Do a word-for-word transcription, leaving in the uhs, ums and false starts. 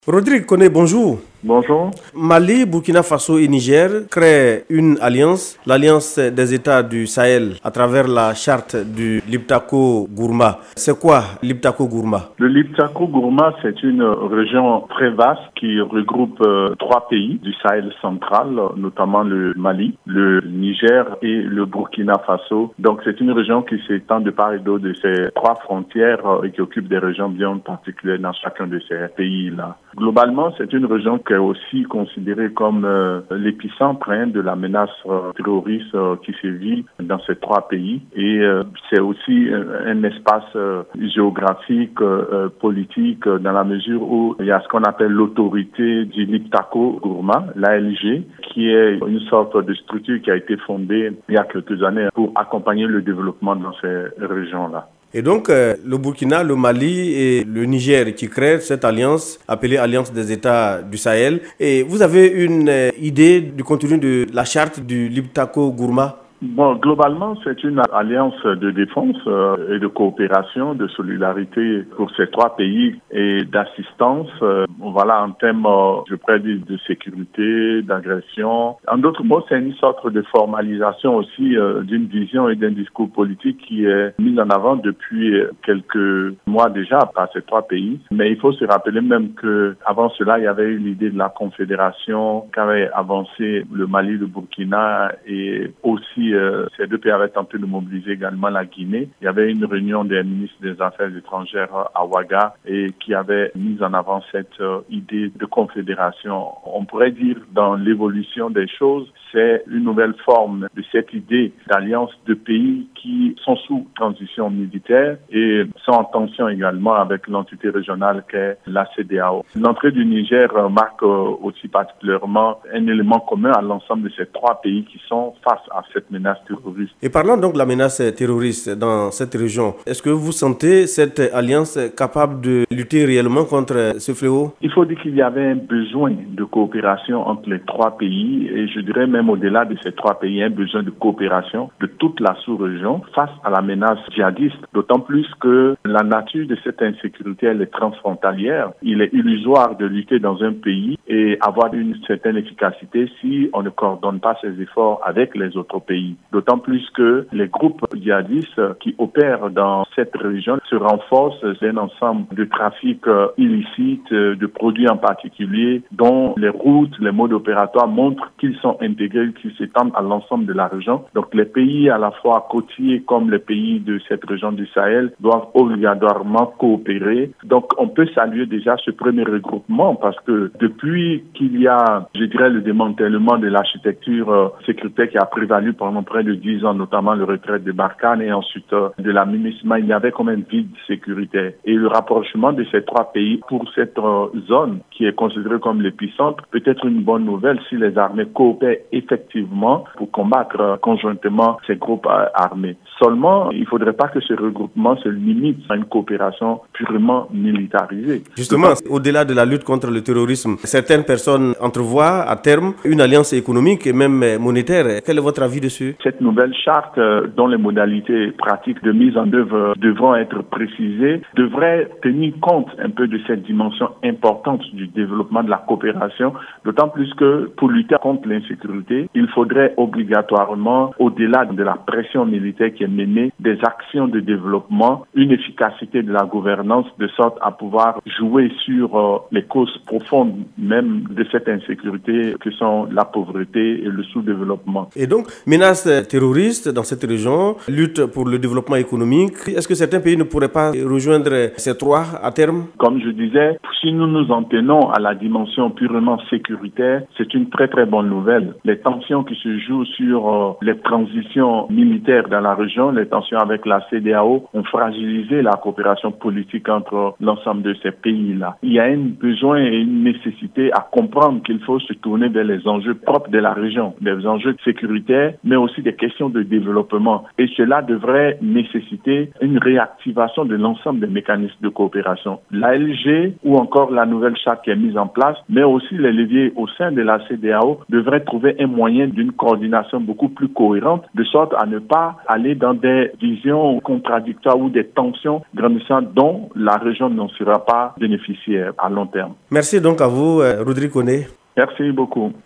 Rodrigue Koné, bonjour. Bonjour. Mali, Burkina Faso et Niger créent une alliance, l'Alliance des États du Sahel, à travers la charte du Liptako Gourma. C'est quoi Liptako Gourma? Le Liptako Gourma, c'est une région très vaste qui regroupe euh, trois pays du Sahel central, notamment le Mali, le Niger et le Burkina Faso. Donc c'est une région qui s'étend de part et d'autre de ces trois frontières euh, et qui occupe des régions bien particulières dans chacun de ces pays-là. Globalement, c'est une région qui est aussi considérée comme euh, l'épicentre hein, de la menace euh, terroriste euh, qui sévit dans ces trois pays. Et euh, c'est aussi euh, un espace euh, géographique, euh, politique, euh, dans la mesure où il y a ce qu'on appelle l'autorité du Liptako Gourma, l'A L G, qui est une sorte de structure qui a été fondée il y a quelques années pour accompagner le développement dans ces régions-là. Et donc, euh, le Burkina, le Mali et le Niger qui créent cette alliance, appelée Alliance des États du Sahel. Et vous avez une euh, idée du contenu de la charte du Liptako Gourma? Bon, globalement, c'est une alliance de défense euh, et de coopération, de solidarité pour ces trois pays et d'assistance, euh, voilà, en termes, euh, je pourrais dire, de sécurité, d'agression. En d'autres mots, c'est une sorte de formalisation aussi euh, d'une vision et d'un discours politique qui est mis en avant depuis quelques mois déjà par ces trois pays. Mais il faut se rappeler même que avant cela, il y avait eu l'idée de la confédération qu'avait avancé le Mali, le Burkina et aussi Euh, ces deux pays avaient tenté de mobiliser également la Guinée. Il y avait une réunion des ministres des Affaires étrangères à Ouaga et qui avait mis en avant cette euh, idée de confédération. On pourrait dire dans l'évolution des choses, c'est une nouvelle forme de cette idée d'alliance de pays qui sont sous transition militaire et sont en tension également avec l'entité régionale qu'est la C E D A O. L'entrée du Niger marque euh, aussi particulièrement un élément commun à l'ensemble de ces trois pays qui sont face à cette menace terroriste. Et parlant donc de la menace terroriste dans cette région, est-ce que vous sentez cette alliance capable de lutter réellement contre ce fléau? Il faut dire qu'il y avait un besoin de coopération entre les trois pays et je dirais même au-delà de ces trois pays, un besoin de coopération de toute la sous-région face à la menace djihadiste, d'autant plus que la nature de cette insécurité, elle est transfrontalière. Il est illusoire de lutter dans un pays et avoir une certaine efficacité si on ne coordonne pas ses efforts avec les autres pays. D'autant plus que les groupes djihadistes qui opèrent dans cette région se renforcent d'un ensemble de trafics illicites, de produits en particulier, dont les routes, les modes opératoires montrent qu'ils sont intégrés, qu'ils s'étendent à l'ensemble de la région. Donc les pays à la fois côtiers comme les pays de cette région du Sahel doivent obligatoirement coopérer. Donc on peut saluer déjà ce premier regroupement parce que depuis qu'il y a, je dirais, le démantèlement de l'architecture sécuritaire qui a prévalu pendant près de dix ans, notamment le retrait de Barkhane et ensuite euh, de la MINUSMA, il y avait comme un vide sécuritaire. Et le rapprochement de ces trois pays pour cette euh, zone qui est considérée comme l'épicentre peut être une bonne nouvelle si les armées coopèrent effectivement pour combattre euh, conjointement ces groupes euh, armés. Seulement, il ne faudrait pas que ce regroupement se limite à une coopération purement militarisée. Justement, au-delà de la lutte contre le terrorisme, certaines personnes entrevoient à terme une alliance économique et même monétaire. Quel est votre avis dessus? Cette nouvelle charte, euh, dont les modalités pratiques de mise en œuvre euh, devront être précisées, devrait tenir compte un peu de cette dimension importante du développement de la coopération, d'autant plus que pour lutter contre l'insécurité, il faudrait obligatoirement, au-delà de la pression militaire qui est menée, des actions de développement, une efficacité de la gouvernance, de sorte à pouvoir jouer sur euh, les causes profondes même de cette insécurité que sont la pauvreté et le sous-développement. Et donc, menace terroriste dans cette région, lutte pour le développement économique. Est-ce que certains pays ne pourraient pas rejoindre ces trois à terme? Comme je disais, si nous nous en tenons à la dimension purement sécuritaire, c'est une très très bonne nouvelle. Les tensions qui se jouent sur euh, les transitions militaires dans la région, les tensions avec la C E D A O ont fragilisé la coopération politique entre l'ensemble de ces pays-là. Il y a un besoin et une nécessité à comprendre qu'il faut se tourner vers les enjeux propres de la région, des enjeux sécuritaires, mais aussi des questions de développement. Et cela devrait nécessiter une réactivation de l'ensemble des mécanismes de coopération. L'A L G ou encore la nouvelle charte qui est mise en place, mais aussi les leviers au sein de la C E D E A O devraient trouver un moyen d'une coordination beaucoup plus cohérente, de sorte à ne pas aller dans des visions contradictoires ou des tensions grandissantes dont la région n'en sera pas bénéficiaire à long terme. Merci donc à vous, Rodrigue Koné. Merci beaucoup.